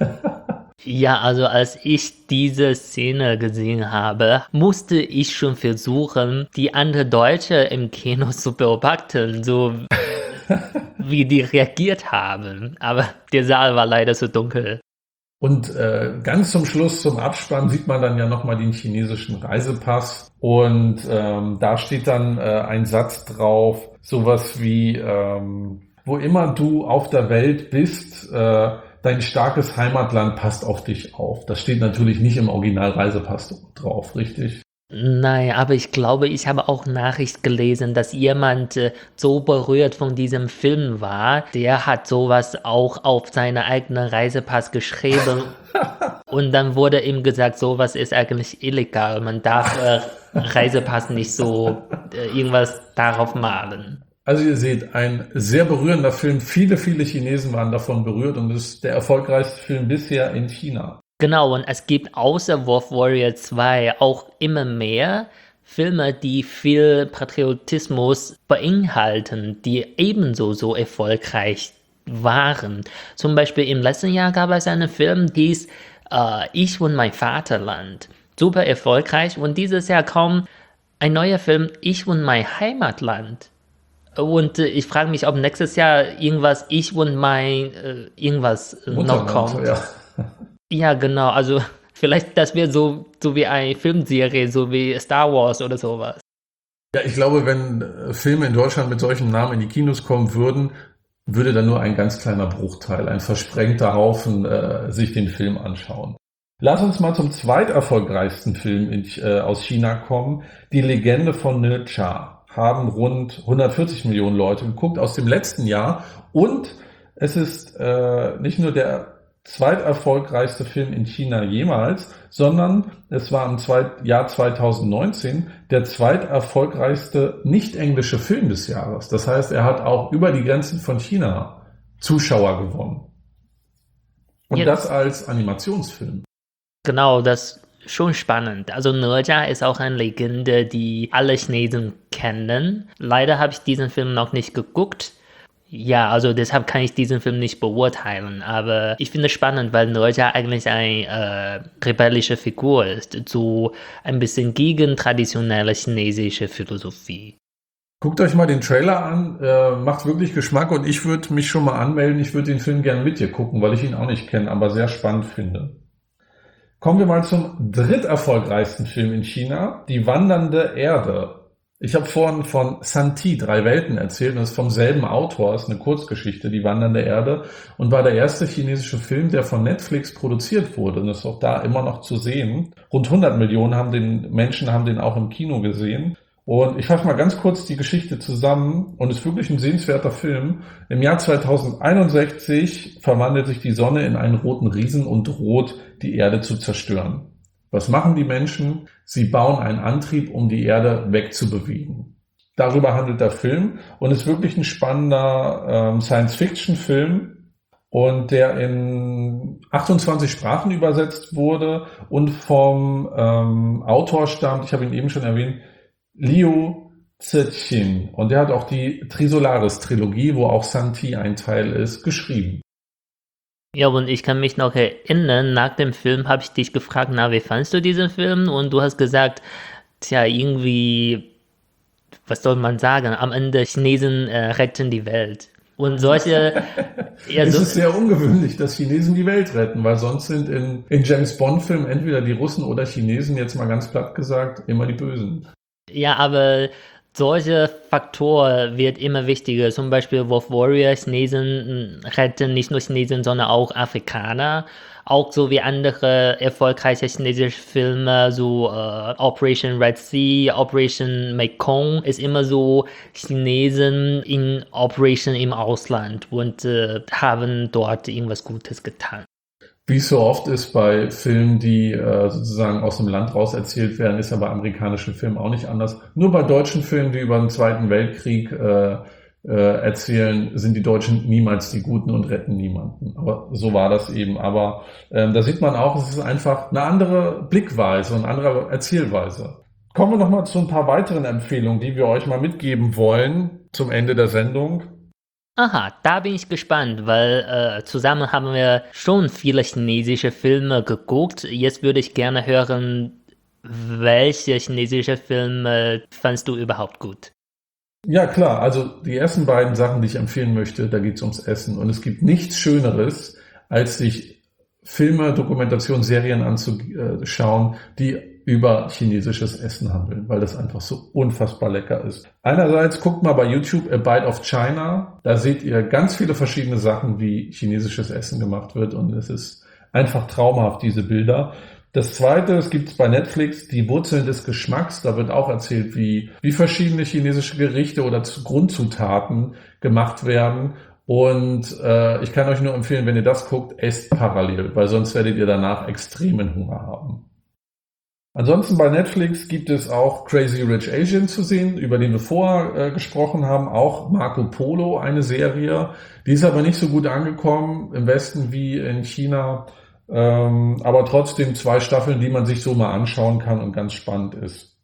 Ja, also als ich diese Szene gesehen habe, musste ich schon versuchen, die andere Deutsche im Kino zu beobachten, so wie die reagiert haben. Aber der Saal war leider so dunkel. Und äh, ganz zum Schluss, zum Abspann, sieht man dann ja nochmal den chinesischen Reisepass. Und ähm, da steht dann äh, ein Satz drauf, sowas wie, ähm, wo immer du auf der Welt bist, äh, dein starkes Heimatland passt auf dich auf. Das steht natürlich nicht im Original-Reisepass drauf, richtig? Nein, aber ich glaube, ich habe auch Nachricht gelesen, dass jemand äh, so berührt von diesem Film war, der hat sowas auch auf seinen eigenen Reisepass geschrieben. Und dann wurde ihm gesagt, sowas ist eigentlich illegal. Man darf äh, Reisepass nicht so äh, irgendwas darauf malen. Also ihr seht, ein sehr berührender Film. Viele, viele Chinesen waren davon berührt und es ist der erfolgreichste Film bisher in China. Genau, und es gibt außer Wolf Warrior zwei auch immer mehr Filme, die viel Patriotismus beinhalten, die ebenso so erfolgreich waren. Zum Beispiel im letzten Jahr gab es einen Film, der hieß äh, Ich und mein Vaterland. Super erfolgreich. Und dieses Jahr kommt ein neuer Film, Ich und mein Heimatland. Und äh, ich frage mich, ob nächstes Jahr irgendwas Ich und mein äh, irgendwas äh, noch kommt. Ja. Ja, genau, also vielleicht das wird so, so wie eine Filmserie, so wie Star Wars oder sowas. Ja, ich glaube, wenn Filme in Deutschland mit solchen Namen in die Kinos kommen würden, würde dann nur ein ganz kleiner Bruchteil, ein versprengter Haufen äh, sich den Film anschauen. Lass uns mal zum zweiterfolgreichsten Film in, äh, aus China kommen, Die Legende von Ne Cha. haben rund hundertvierzig Millionen Leute geguckt aus dem letzten Jahr. Und es ist äh, nicht nur der zweiterfolgreichste Film in China jemals, sondern es war im Zweit- Jahr zweitausendneunzehn der zweiterfolgreichste nicht-englische Film des Jahres. Das heißt, er hat auch über die Grenzen von China Zuschauer gewonnen. Und Ja. das als Animationsfilm. Genau, das ist schon spannend. Also哪ist auch eine Legende, die alle Chinesen kennen. Leider habe ich diesen Film noch nicht geguckt. Ja, also deshalb kann ich diesen Film nicht beurteilen, aber ich finde es spannend, weil哪eigentlich eine äh, rebellische Figur ist, so ein bisschen gegen traditionelle chinesische Philosophie. Guckt euch mal den Trailer an, äh, macht wirklich Geschmack und ich würde mich schon mal anmelden, ich würde den Film gerne mit dir gucken, weil ich ihn auch nicht kenne, aber sehr spannend finde. Kommen wir mal zum dritterfolgreichsten Film in China, Die wandernde Erde. Ich habe vorhin von Santi, Drei Welten erzählt, und das ist vom selben Autor, ist eine Kurzgeschichte, Die wandernde Erde, und war der erste chinesische Film, der von Netflix produziert wurde, und ist auch da immer noch zu sehen. Rund hundert Millionen haben den Menschen haben den auch im Kino gesehen. Und ich fasse mal ganz kurz die Geschichte zusammen, und ist wirklich ein sehenswerter Film. Im Jahr zweitausendeinundsechzig verwandelt sich die Sonne in einen roten Riesen und droht, die Erde zu zerstören. Was machen die Menschen? Sie bauen einen Antrieb, um die Erde wegzubewegen. Darüber handelt der Film und ist wirklich ein spannender ähm, Science-Fiction-Film, und der in achtundzwanzig Sprachen übersetzt wurde und vom ähm, Autor stammt, ich habe ihn eben schon erwähnt, Liu Cixin. Und der hat auch die Trisolaris-Trilogie, wo auch Santi ein Teil ist, geschrieben. Ja, und ich kann mich noch erinnern, nach dem Film habe ich dich gefragt, na, wie fandst du diesen Film? Und du hast gesagt, tja, irgendwie, was soll man sagen, am Ende Chinesen äh, retten die Welt. Und solche... ja, es so, ist sehr ungewöhnlich, dass Chinesen die Welt retten, weil sonst sind in, in James-Bond-Filmen entweder die Russen oder Chinesen, jetzt mal ganz platt gesagt, immer die Bösen. ja, aber solche Faktor wird immer wichtiger. Zum Beispiel Wolf Warrior, Chinesen retten nicht nur Chinesen, sondern auch Afrikaner. Auch so wie andere erfolgreiche chinesische Filme, so äh, Operation Red Sea, Operation Mekong, ist immer so Chinesen in Operation im Ausland und äh, haben dort irgendwas Gutes getan. Wie es so oft ist bei Filmen, die äh, sozusagen aus dem Land raus erzählt werden, ist ja bei amerikanischen Filmen auch nicht anders. Nur bei deutschen Filmen, die über den Zweiten Weltkrieg äh, äh, erzählen, sind die Deutschen niemals die Guten und retten niemanden. Aber so war das eben. Aber ähm, da sieht man auch, es ist einfach eine andere Blickweise und eine andere Erzählweise. Kommen wir nochmal zu ein paar weiteren Empfehlungen, die wir euch mal mitgeben wollen zum Ende der Sendung. Aha, da bin ich gespannt, weil äh, zusammen haben wir schon viele chinesische Filme geguckt. Jetzt würde ich gerne hören, welche chinesische Filme fandst du überhaupt gut? Ja, klar. Also die ersten beiden Sachen, die ich empfehlen möchte, da geht es ums Essen. Und es gibt nichts Schöneres, als sich Filme, Dokumentationen, Serien anzuschauen, die über chinesisches Essen handeln, weil das einfach so unfassbar lecker ist. Einerseits guckt mal bei YouTube A Bite of China, da seht ihr ganz viele verschiedene Sachen, wie chinesisches Essen gemacht wird, und es ist einfach traumhaft, diese Bilder. Das zweite, es gibt bei Netflix Die Wurzeln des Geschmacks, da wird auch erzählt, wie, wie verschiedene chinesische Gerichte oder Grundzutaten gemacht werden. Und äh, ich kann euch nur empfehlen, wenn ihr das guckt, esst parallel, weil sonst werdet ihr danach extremen Hunger haben. Ansonsten bei Netflix gibt es auch Crazy Rich Asian zu sehen, über den wir vorher äh, gesprochen haben, auch Marco Polo, eine Serie. Die ist aber nicht so gut angekommen im Westen wie in China, ähm, aber trotzdem zwei Staffeln, die man sich so mal anschauen kann und ganz spannend ist.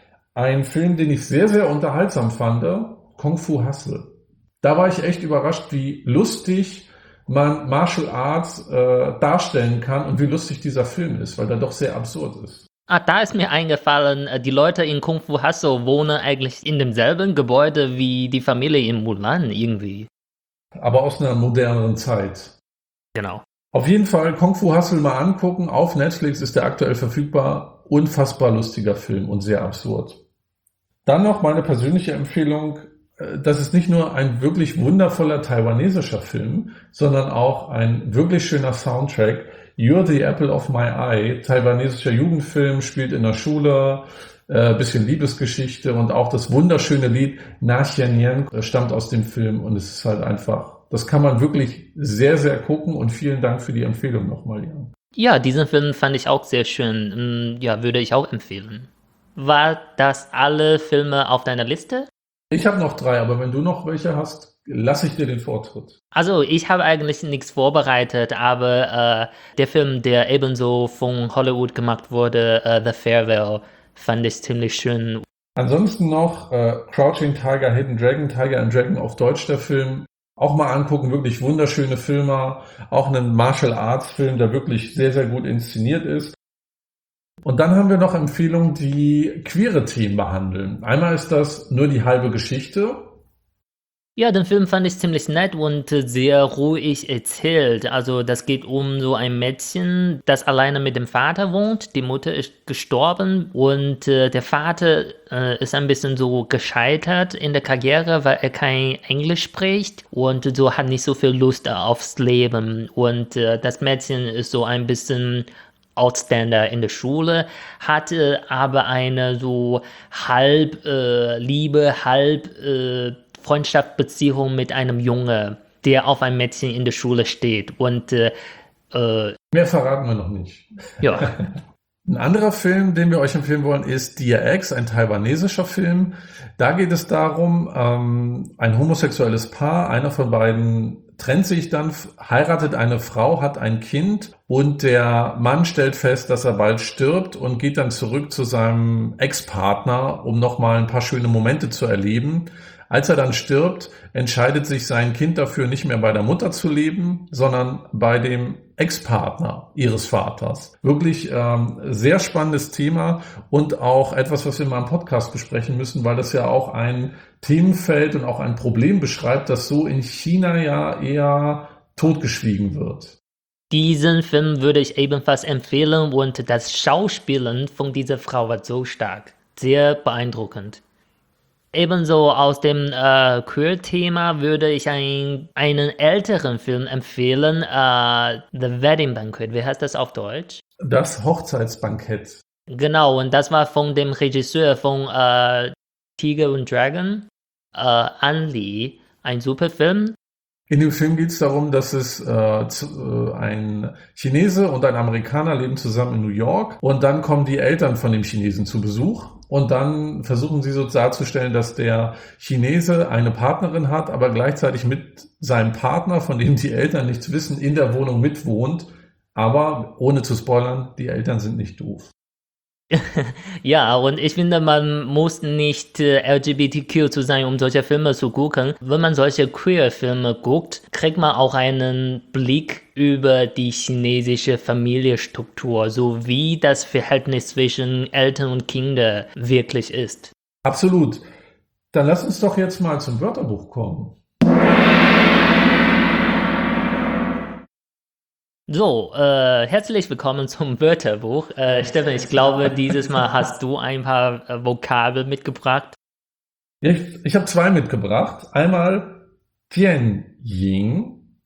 Ein Film, den ich sehr, sehr unterhaltsam fand, Kung Fu Hustle. Da war ich echt überrascht, wie lustig man Martial Arts äh, darstellen kann und wie lustig dieser Film ist, weil er doch sehr absurd ist. Ah, da ist mir eingefallen, die Leute in Kung Fu Hustle wohnen eigentlich in demselben Gebäude wie die Familie in Mulan irgendwie. Aber aus einer moderneren Zeit. Genau. Auf jeden Fall Kung Fu Hustle mal angucken. Auf Netflix ist der aktuell verfügbar. Unfassbar lustiger Film und sehr absurd. Dann noch meine persönliche Empfehlung. Das ist nicht nur ein wirklich wundervoller taiwanesischer Film, sondern auch ein wirklich schöner Soundtrack. You're the Apple of My Eye, taiwanesischer Jugendfilm, spielt in der Schule, äh, bisschen Liebesgeschichte und auch das wunderschöne Lied Na Xian Nian stammt aus dem Film und es ist halt einfach, das kann man wirklich sehr, sehr gucken und vielen Dank für die Empfehlung nochmal, Jan. Ja, diesen Film fand ich auch sehr schön. Ja, würde ich auch empfehlen. War das alle Filme auf deiner Liste? Ich habe noch drei, aber wenn du noch welche hast, lasse ich dir den Vortritt. Also, ich habe eigentlich nichts vorbereitet, aber äh, der Film, der ebenso von Hollywood gemacht wurde, äh, The Farewell, fand ich ziemlich schön. Ansonsten noch äh, Crouching Tiger, Hidden Dragon, Tiger and Dragon auf Deutsch der Film. Auch mal angucken, wirklich wunderschöne Filme. Auch einen Martial Arts Film, der wirklich sehr, sehr gut inszeniert ist. Und dann haben wir noch Empfehlungen, die queere Themen behandeln. Einmal ist das Nur die halbe Geschichte. Ja, den Film fand ich ziemlich nett und äh, sehr ruhig erzählt. Also das geht um so ein Mädchen, das alleine mit dem Vater wohnt. Die Mutter ist gestorben und äh, der Vater äh, ist ein bisschen so gescheitert in der Karriere, weil er kein Englisch spricht und so hat nicht so viel Lust aufs Leben. Und äh, das Mädchen ist so ein bisschen Outstander in der Schule, hatte aber eine so halb äh, Liebe, halb äh, Freundschaftsbeziehung mit einem Junge, der auf ein Mädchen in der Schule steht. Und äh, äh, mehr verraten wir noch nicht. Ja. Ein anderer Film, den wir euch empfehlen wollen, ist Dear Ex, ein taiwanesischer Film. Da geht es darum, ähm, ein homosexuelles Paar, einer von beiden trennt sich dann, heiratet eine Frau, hat ein Kind und der Mann stellt fest, dass er bald stirbt und geht dann zurück zu seinem Ex-Partner, um nochmal ein paar schöne Momente zu erleben. Als er dann stirbt, entscheidet sich sein Kind dafür, nicht mehr bei der Mutter zu leben, sondern bei dem Ex-Partner ihres Vaters. Wirklich ähm, sehr spannendes Thema und auch etwas, was wir mal im Podcast besprechen müssen, weil das ja auch ein Themenfeld und auch ein Problem beschreibt, das so in China ja eher totgeschwiegen wird. Diesen Film würde ich ebenfalls empfehlen und das Schauspielen von dieser Frau war so stark. Sehr beeindruckend. Ebenso aus dem äh, Queer-Thema würde ich ein, einen älteren Film empfehlen, äh, The Wedding Banquet. Wie heißt das auf Deutsch? Das Hochzeitsbankett. Genau, und das war von dem Regisseur von äh, Tiger und Dragon, äh, An Lee. Ein super Film. In dem Film geht es darum, dass es äh, zu, äh, ein Chinese und ein Amerikaner leben zusammen in New York und dann kommen die Eltern von dem Chinesen zu Besuch und dann versuchen sie so darzustellen, dass der Chinese eine Partnerin hat, aber gleichzeitig mit seinem Partner, von dem die Eltern nichts wissen, in der Wohnung mitwohnt. Aber ohne zu spoilern, die Eltern sind nicht doof. Ja, und ich finde, man muss nicht äh, L G B T Q zu sein, um solche Filme zu gucken. Wenn man solche Queer-Filme guckt, kriegt man auch einen Blick über die chinesische Familienstruktur, so wie das Verhältnis zwischen Eltern und Kindern wirklich ist. Absolut. Dann lass uns doch jetzt mal zum Wörterbuch kommen. So, äh, herzlich willkommen zum Wörterbuch. Äh, Steffen, ich glaube, dieses Mal hast du ein paar äh, Vokabeln mitgebracht. Ja, ich ich habe zwei mitgebracht. Einmal Tianying.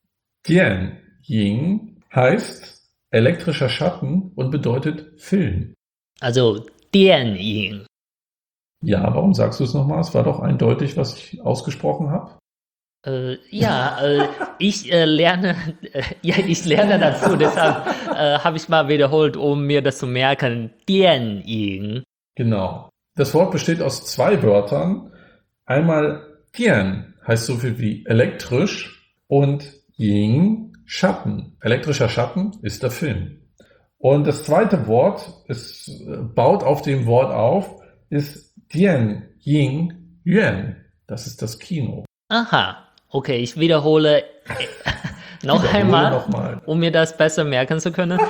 Tianying heißt elektrischer Schatten und bedeutet Film. Also Dianying. Ja, warum sagst du es nochmal? Es war doch eindeutig, was ich ausgesprochen habe. Äh, ja, äh, ich äh, lerne, äh, ja, ich lerne dazu, deshalb äh, habe ich mal wiederholt, um mir das zu merken. Dianying. Genau. Das Wort besteht aus zwei Wörtern. Einmal Tian heißt so viel wie elektrisch und Ying Schatten. Elektrischer Schatten ist der Film. Und das zweite Wort, es baut auf dem Wort auf, ist Dian Ying Yuan. Das ist das Kino. Aha. Okay, ich wiederhole äh, noch Wiederhole einmal, noch mal. um mir das besser merken zu können.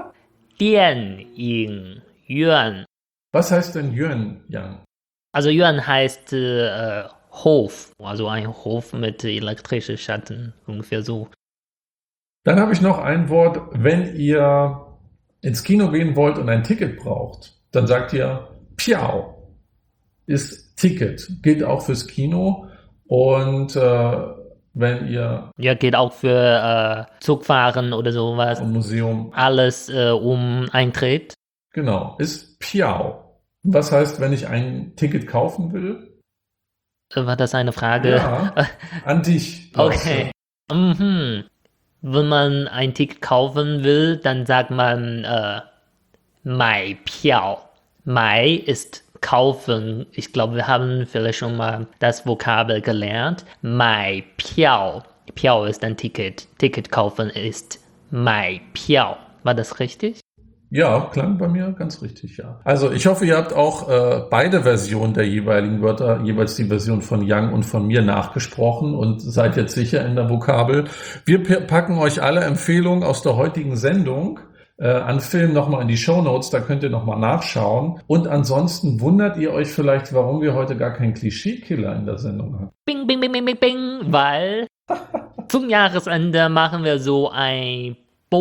Dianying Yuan. Was heißt denn Yuan Yang? Also Yuan heißt äh, Hof, also ein Hof mit elektrischen Schatten, ungefähr so. Dann habe ich noch ein Wort, wenn ihr ins Kino gehen wollt und ein Ticket braucht, dann sagt ihr Piao. Ist Ticket, gilt auch fürs Kino. Und äh, wenn ihr Ja, geht auch für äh, Zugfahren oder sowas. im Museum, Alles äh, um Eintritt. genau, ist Piao. Was heißt, wenn ich ein Ticket kaufen will? War das eine Frage? Ja, an dich, Lars. Okay. Mhm. Wenn man ein Ticket kaufen will, dann sagt man äh, 买票. 买 ist kaufen. Ich glaube, wir haben vielleicht schon mal das Vokabel gelernt. 买票. 票 ist ein Ticket. Ticket kaufen ist 买票. War das richtig? Ja, klang bei mir ganz richtig, ja. Also ich hoffe, ihr habt auch äh, beide Versionen der jeweiligen Wörter, jeweils die Version von Yang und von mir nachgesprochen und seid jetzt sicher in der Vokabel. Wir packen euch alle Empfehlungen aus der heutigen Sendung äh, an Film nochmal in die Shownotes, da könnt ihr nochmal nachschauen. Und ansonsten wundert ihr euch vielleicht, warum wir heute gar keinen Klischee-Killer in der Sendung haben. Bing, bing, bing, bing, bing, bing, weil zum Jahresende machen wir so eine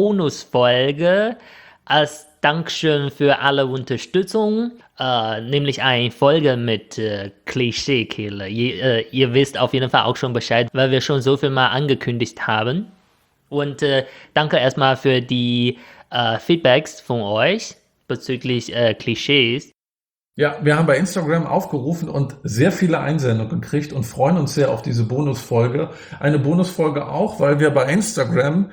Bonusfolge als Dankeschön für alle Unterstützung, äh, nämlich eine Folge mit äh, Klischee-Killer. Je, äh, ihr wisst auf jeden Fall auch schon Bescheid, weil wir schon so viel mal angekündigt haben. Und äh, danke erstmal für die äh, Feedbacks von euch bezüglich äh, Klischees. Ja, wir haben bei Instagram aufgerufen und sehr viele Einsendungen gekriegt und freuen uns sehr auf diese Bonusfolge. Eine Bonusfolge auch, weil wir bei Instagram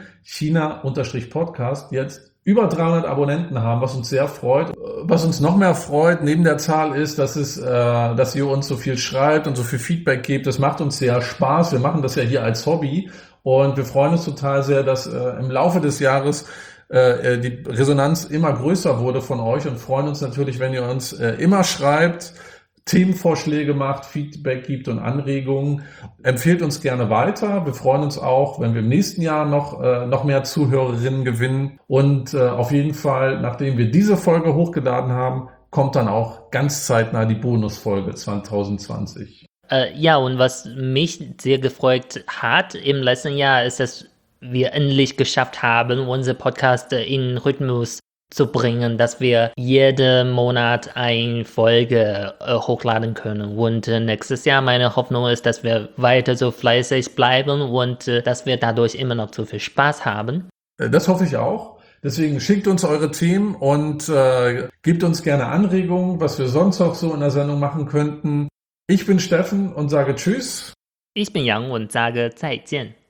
China-Podcast jetzt über dreihundert Abonnenten haben, was uns sehr freut. Was uns noch mehr freut, neben der Zahl ist, dass es, äh, dass ihr uns so viel schreibt und so viel Feedback gebt. Das macht uns sehr Spaß. Wir machen das ja hier als Hobby und wir freuen uns total sehr, dass äh, im Laufe des Jahres äh, die Resonanz immer größer wurde von euch und freuen uns natürlich, wenn ihr uns äh, immer schreibt, Themenvorschläge macht, Feedback gibt und Anregungen. Empfehlt uns gerne weiter. Wir freuen uns auch, wenn wir im nächsten Jahr noch, äh, noch mehr Zuhörerinnen gewinnen. Und äh, auf jeden Fall, nachdem wir diese Folge hochgeladen haben, kommt dann auch ganz zeitnah die Bonusfolge zwanzig zwanzig. Äh, ja, und was mich sehr gefreut hat im letzten Jahr, ist, dass wir endlich geschafft haben, unser Podcast in Rhythmus zu bringen, dass wir jeden Monat eine Folge äh, hochladen können. Und äh, nächstes Jahr meine Hoffnung ist, dass wir weiter so fleißig bleiben und äh, dass wir dadurch immer noch so viel Spaß haben. Das hoffe ich auch. Deswegen schickt uns eure Themen und äh, gebt uns gerne Anregungen, was wir sonst auch so in der Sendung machen könnten. Ich bin Steffen und sage Tschüss. Ich bin Yang und sage 再见.